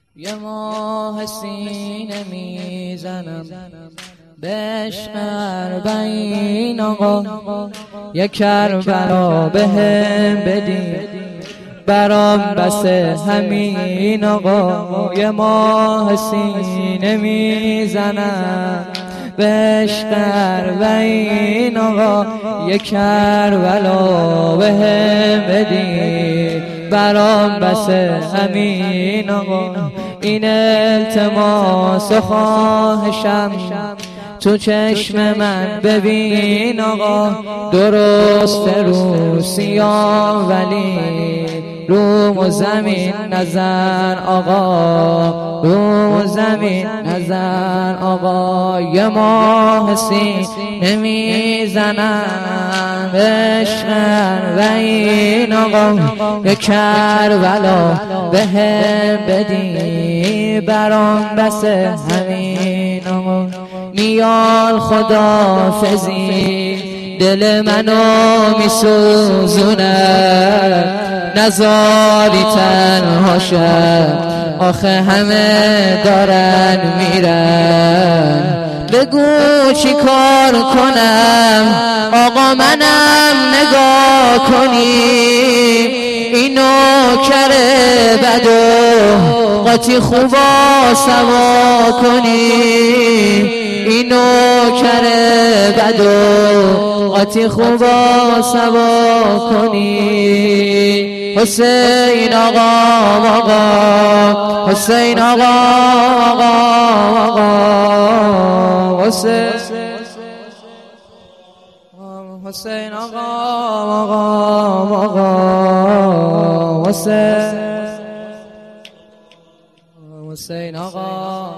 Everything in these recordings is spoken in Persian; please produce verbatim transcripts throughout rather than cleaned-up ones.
یه ماه سینه میزنم به عشق اربعین آقا، یه کربلا بهم بدین برام بس همین آقا. یه ماه سینه میزنم به عشق اربعین آقا، یه کربلا بهم بدین برام بس همین آقا. این التماس و خواهشم تو چشم من ببین آقا، درست رو سیاه ولی روم و زمین نظر آقا، روم و زمین نظر آقا. یه ماه سینه میزنم به عشق اربعین آقا، یه کربلا بهم بدی برام بس همین آقا. میال خدافزی دل منو میسوزونه، نزاری تنها شد آخه همه دارن میرن. بگو چی کار کنم آقا منم نگاه کنی، اینو کره بدو قاطی خوبا سوا کنی، اینو کره بدو قاطی خوبا سوا کنی. حسین آقا آقا، حسین آقا آقا آقا، حسین حسین آقا آقا آقا، حسین حسین آقا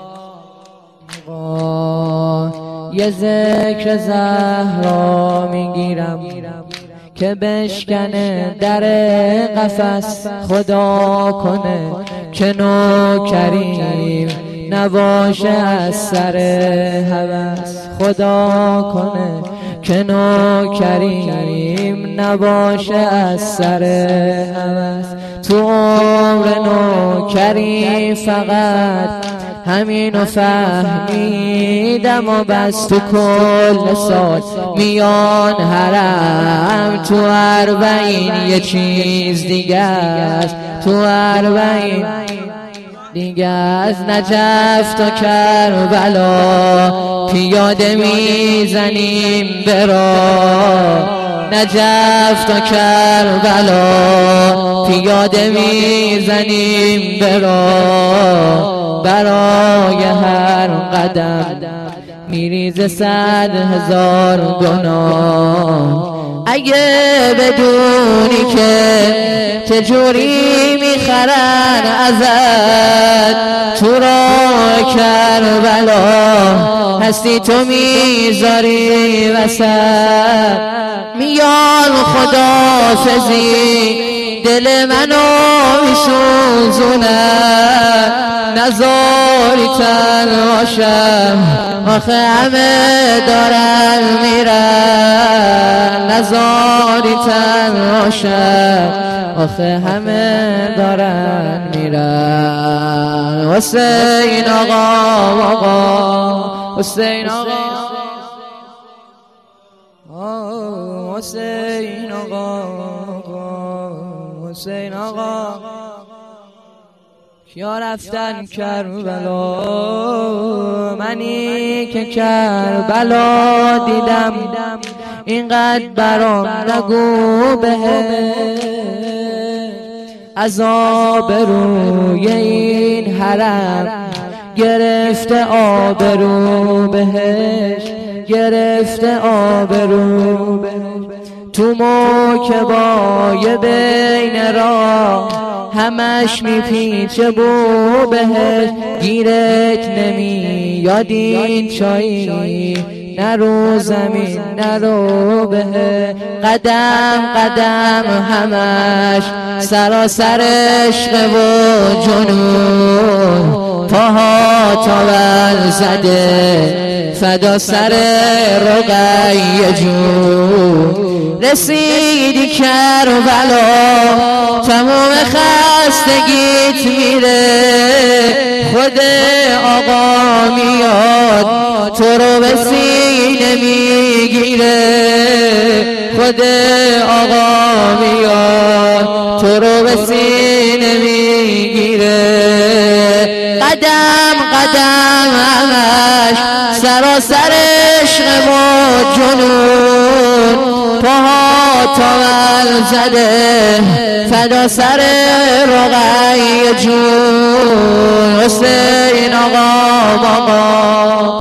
آقا. یه ذکر زهرا میگیرم که بشکنه در قفس، خدا کنه که نوکریم نباشه از سر هوس، خدا کنه که نوکریم نباشه از سر هوس. تو عمر نوکری فقط همینو فهمیدم و بس تو کل سال میان حرم. تو اربعین یه چیز دیگه است، تو اربعین دیگه از نجف تا کربلا پیاده میزنیم برا، نجف تا کربلا پیاده میزنیم برا. برای هر قدم میریزه صد هزار گناه. اگه بدونی که چجوری میخرن ازت تو راه کربلا، هستی تو میذاری وسط. میان خدافزی دل منو میسوزونه، نزاری تنها شم آخه همه دارن میرن، نزاری تنها شم آخه همه دارن میرن. حسین آقا آقا، حسین آقا حسین آقا حسین آقا. کیا رفتن کربلا، منی که کربلا دیدم، اینقدر برام نگو بهش. عذاب روی این حرم گرفته آبرو بهش، گرفته آبرو بهش. تو موکبای بین راه همش میپیچه بو بهش، گیرت نمیاد این چایی نرو زمین نرو بهش. قدم قدم همش سراسر عشق و جنون، پاها تاول زده فدا سر رقیه جون. رسیدی کربلا تمام خستگیت میره، خود آقا میاد تو رو به سینه میگیره خود آقا میاد تو رو به سینه میگیره قدم قدم همش سراسر عشق و جنون پاها تاول زده فدا سر رقیه جون حسین آقا بابا